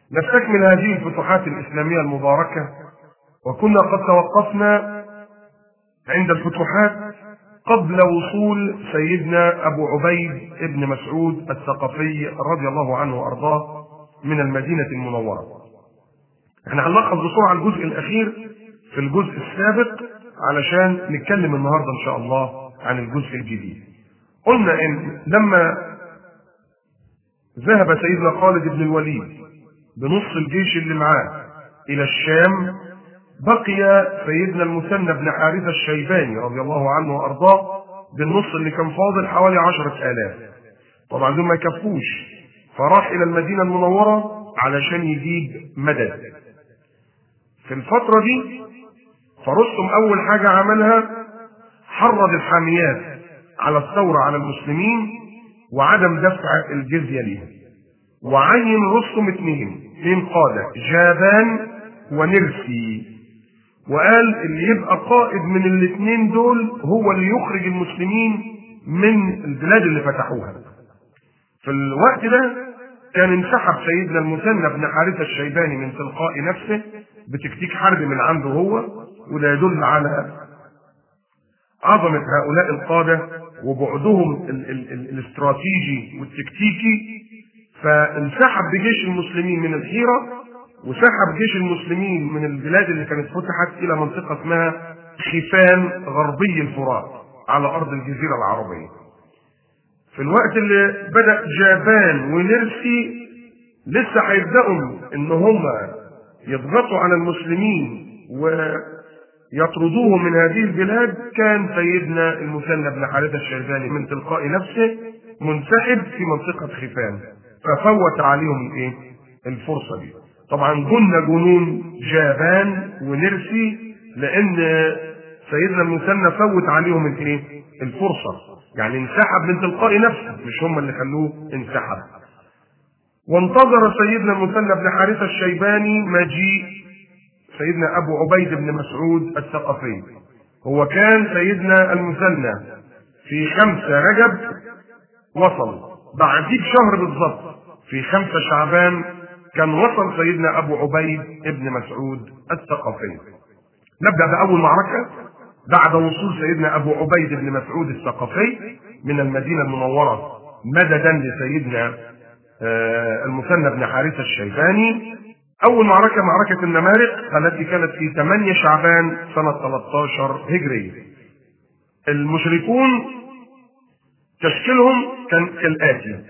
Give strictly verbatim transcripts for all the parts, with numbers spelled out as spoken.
نستكمل هذه الفتوحات الإسلامية المباركة، وكنا قد توقفنا عند الفتوحات قبل وصول سيدنا أبو عبيد ابن مسعود الثقفي رضي الله عنه وأرضاه من المدينة المنورة. احنا هنلخص بسرعة الجزء الأخير في الجزء السابق علشان نتكلم النهاردة إن شاء الله عن الجزء الجديد. قلنا إن لما ذهب سيدنا خالد بن الوليد بنص الجيش اللي معاه إلى الشام، بقي سيدنا المثنى بن حارثة الشيباني رضي الله عنه وأرضاه بالنص اللي كان فاضل حوالي عشرة آلاف. طبعا دول ما يكفوش، فراح إلى المدينة المنورة علشان يجيب مدد. في الفترة دي فرستم أول حاجة عملها حرض الحاميات على الثورة على المسلمين وعدم دفع الجزية ليهم، وعين رستم اثنين اثنين قادة، جابان ونرسي، وقال اللي يبقى قائد من الاثنين دول هو اللي يخرج المسلمين من البلاد اللي فتحوها. في الوقت ده كان انسحب سيدنا المثنى بن حارثة الشيباني من تلقاء نفسه بتكتيك حرب من عنده هو، وده يدل على عظمة هؤلاء القادة وبعدهم ال ال ال الاستراتيجي والتكتيكي. فانسحب بجيش المسلمين من الحيرة، وسحب جيش المسلمين من البلاد اللي كانت فتحت إلى منطقة اسمها خفان غربي الفرات على أرض الجزيرة العربية. في الوقت اللي بدأ جابان ونرسي لسه هيبدأوا إن هم يضغطوا على المسلمين ويطردوهم من هذه البلاد، كان سيدنا المثنى بن حارثة الشيباني من تلقاء نفسه منسحب في منطقة خفان، ففوت عليهم الايه؟ الفرصة دي. طبعا جن جنون جابان ونرسي، لأن سيدنا المثنى فوت عليهم الايه؟ الفرصة، يعني انسحب من تلقاء نفسه، مش هم اللي خلوه انسحب. وانتظر سيدنا المثنى بن حارثة الشيباني مجيء سيدنا أبو عبيد بن مسعود الثقفي. هو كان سيدنا المثنى في خمسة رجب وصل، بعديه بشهر بالضبط في خمسة شعبان كان وصل سيدنا أبو عبيد بن مسعود الثقفي. نبدأ بأول معركة بعد وصول سيدنا أبو عبيد بن مسعود الثقفي من المدينة المنورة مددا لسيدنا المثنى بن حارثة الشيباني. أول معركة معركة النمارق التي كانت في ثمانية شعبان سنة ثلاثة عشر هجرية. المشركون تشكيلهم كان كالآتي: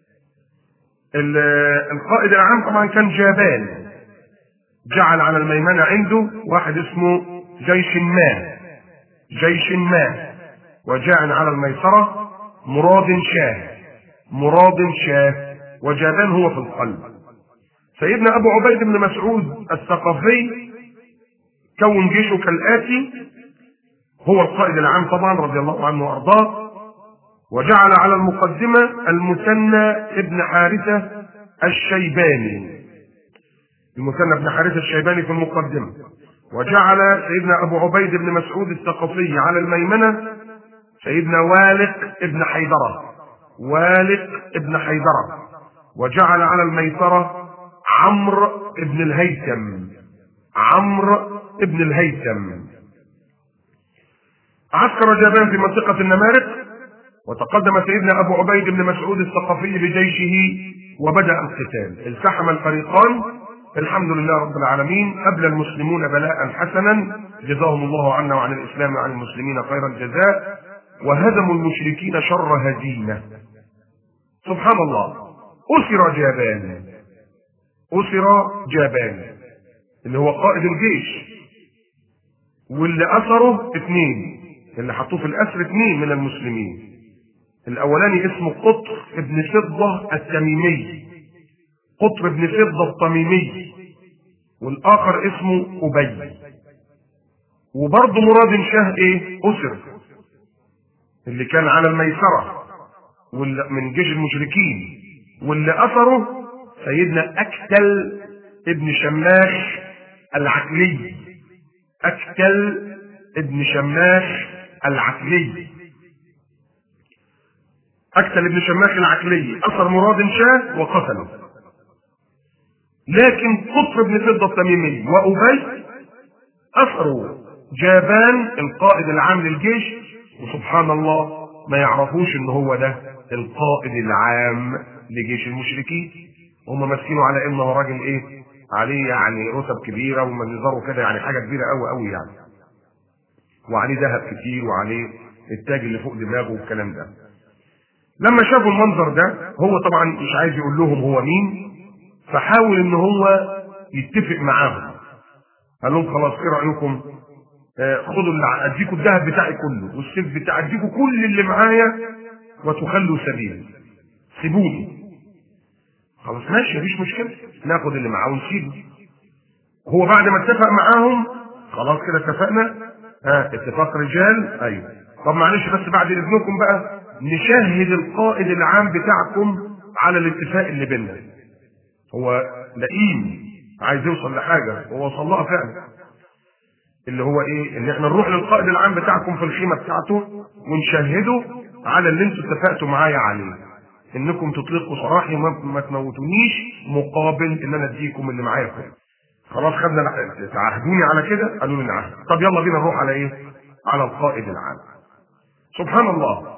القائد العام طبعا كان جابان، جعل على الميمنة عنده واحد اسمه جيش ما جيش ما وجعل على الميسرة مراد شاه مراد شاه وجابان هو في القلب. سيدنا أبو عبيد بن مسعود الثقفي كون جيشه كالآتي: هو القائد العام طبعا رضي الله عنه وأرضاه، وجعل على المقدمة المثنى ابن حارثة الشيباني المثنى ابن حارثة الشيباني في المقدمة، وجعل سيدنا أبو عبيد بن مسعود الثقفي على الميمنة سيدنا والق ابن حيدرة والق ابن حيدرة وجعل على الميسرة عمرو ابن الهيثم عمرو ابن الهيثم. عسكر جابان في منطقة النمارق، وتقدم سيدنا أبو عبيد بن مسعود الثقفي بجيشه وبدأ القتال. التحم الفريقان، الحمد لله رب العالمين، أبلى المسلمون بلاء حسنا جزاهم الله عنا وعن الإسلام وعن المسلمين خير الجزاء، وهزموا المشركين شر هزيمة. سبحان الله، أسر جابان أسر جابان اللي هو قائد الجيش، واللي أسره اثنين، اللي حطوه في الأسر اثنين من المسلمين. الأولاني اسمه قطر ابن فضة التميمي قطر ابن فضة التميمي والآخر اسمه أبي. وبرضه مراد شاه ايه؟ أسر، اللي كان على الميسرة من جيش المشركين، واللي أثره سيدنا أكتل ابن شماخ العقلي أكتل ابن شماخ العقلي أكتل ابن شماخ العقلي أثر مراد شاه وقتله. لكن قطر بن فضة التميمي وأبي أسروا جابان القائد العام للجيش، وسبحان الله ما يعرفوش ان هو ده القائد العام لجيش المشركين. هم ماسكينه على انه راجل ايه، عليه يعني رتب كبيره ومنظره كده يعني حاجه كبيره قوي قوي يعني، وعليه ذهب كتير وعليه التاج اللي فوق دماغه والكلام ده. لما شافوا المنظر ده هو طبعا مش عايز يقول لهم هو مين، فحاول ان هو يتفق معاهم. قال لهم خلاص ايه رايكم، آه خدوا اللي اديكم الذهب بتاعي كله والسيف بتاعي، اديكم كل اللي معايا وتخلوا سبيلي، سيبوني. خلاص ماشي مفيش مشكله، ناخد اللي معاه ونسيبه. هو بعد ما اتفق معاهم خلاص كده اتفقنا، ها آه اتفاق رجال. ايوه طب معلش بس بعد اذنكم بقى نشهد القائد العام بتاعكم على الاتفاق اللي بيننا. هو لئيم عايز يوصل لحاجه، هو وصل لها فعلا، اللي هو ايه، ان احنا نروح للقائد العام بتاعكم في الخيمه بتاعته ونشهده على اللي انتوا اتفقتوا معايا عليه، انكم تطلقوا سراحي وما تموتونيش مقابل ان انا اديكم اللي معايا كله. خلاص خدنا، تعهدوني على كده؟ قالوا لي نعم. طب يلا بينا نروح على ايه؟ على القائد العام. سبحان الله،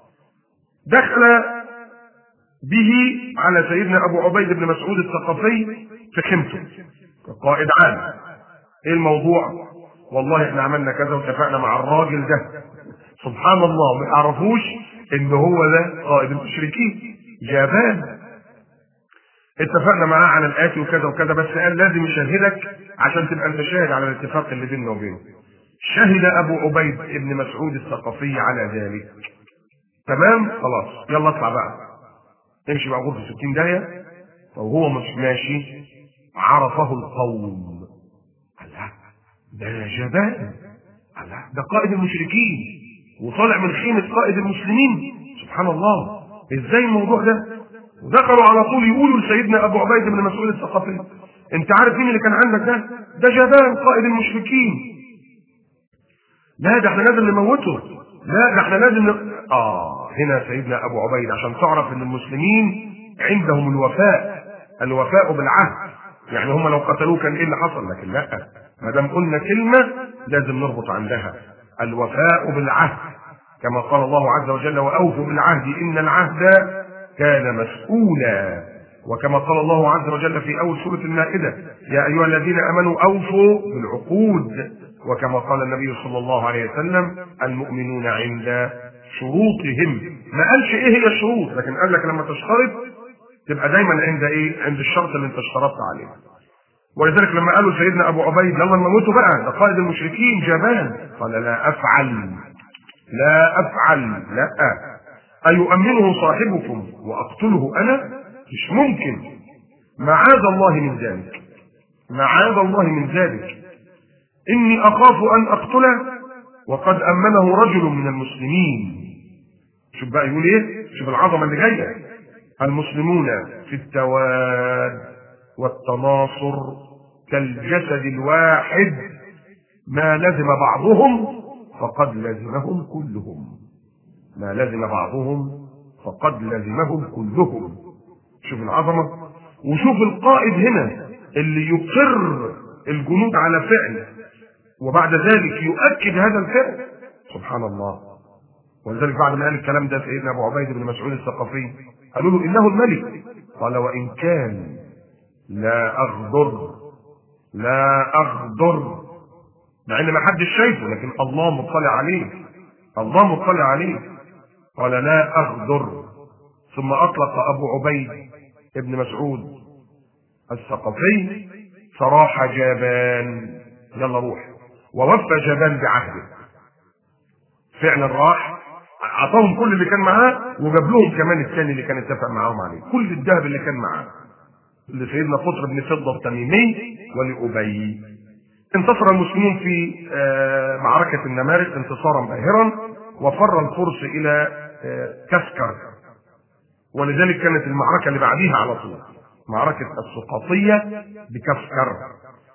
دخل به على سيدنا ابو عبيد بن مسعود الثقفي في خيمته كقائد عام. ايه الموضوع؟ والله احنا عملنا كذا واتفقنا مع الراجل ده. سبحان الله ما يعرفوش ان هو ده قائد المشركين جابان. اتفقنا معاه على الاتي وكذا وكذا، بس قال لازم يشهدك عشان تبقى انت شاهد على الاتفاق اللي بيننا وبينه. شهد ابو عبيد بن مسعود الثقفي على ذلك. تمام خلاص يلا اطلع بقى امشي بقى غرفه ستين داهيه. وهو مش ماشي عرفه القوم، الله ده جبان، الله ده قائد المشركين وطالع من خيمه قائد المسلمين. سبحان الله ازاي الموضوع ده؟ ودخلوا على طول يقولوا لسيدنا ابو عبيد بن مسعود الثقفي انت عارف مين اللي كان عندك ده؟ ده جبان قائد المشركين. لا ده احنا لازم نموته، لا ده احنا لازم ن... اه هنا سيدنا ابو عبيد عشان تعرف ان المسلمين عندهم الوفاء، الوفاء بالعهد. يعني هم لو قتلوه كان ايه اللي حصل؟ لكن لا، ما دام قلنا كلمه لازم نربط عندها الوفاء بالعهد، كما قال الله عز وجل واوفوا بالعهد ان العهد كان مسؤولا، وكما قال الله عز وجل في اول سوره المائده يا ايها الذين امنوا اوفوا بالعقود، وكما قال النبي صلى الله عليه وسلم المؤمنون عند شروطهم. ما قالش ايه هي الشروط، لكن قال لك لما تشترط تبقى دايما عند ايه؟ عند الشرط اللي انت اشترطت عليه. ولذلك لما قالوا سيدنا ابو عبيد يلا نموته بقى ده قائد المشركين جبان، قال لا افعل لا افعل لا. ايؤمنه صاحبكم واقتله انا؟ مش ممكن، معاذ الله من ذلك، معاذ الله من ذلك، اني اخاف ان اقتله وقد امنه رجل من المسلمين. شوف بقى يقول ايه، شوف العظمه اللي جايه، المسلمون في التواد والتناصر كالجسد الواحد، ما لزم بعضهم فقد لزمهم كلهم، ما لزم بعضهم فقد لزمهم كلهم. شوف العظمه، وشوف القائد هنا اللي يقر الجنود على فعل وبعد ذلك يؤكد هذا الفعل. سبحان الله. ولذلك بعد ما قال الكلام ده سيدنا ابو عبيد بن مسعود الثقفي قالوا له انه الملك، قال وان كان لا اغدر لا اغدر، مع ان ما حدش شايفه لكن الله مطلع عليه، الله مطلع عليه. قال لا اغدر. ثم اطلق ابو عبيد بن مسعود الثقفي سراح جابان، يلا روح. ووفى جابان بعهده، فعلا راح اعطاهم كل اللي كان معاه وجاب لهم كمان الثاني اللي كان اتفق معاهم عليه، كل الذهب اللي كان معاه لسيدنا قطر بن فضة التميمي ولأبي. انتصر المسلمون في معركة النمارق انتصارا باهرا، وفر الفرس الى كسكر، ولذلك كانت المعركة اللي بعديها على طول معركة السقاطية بكسكر.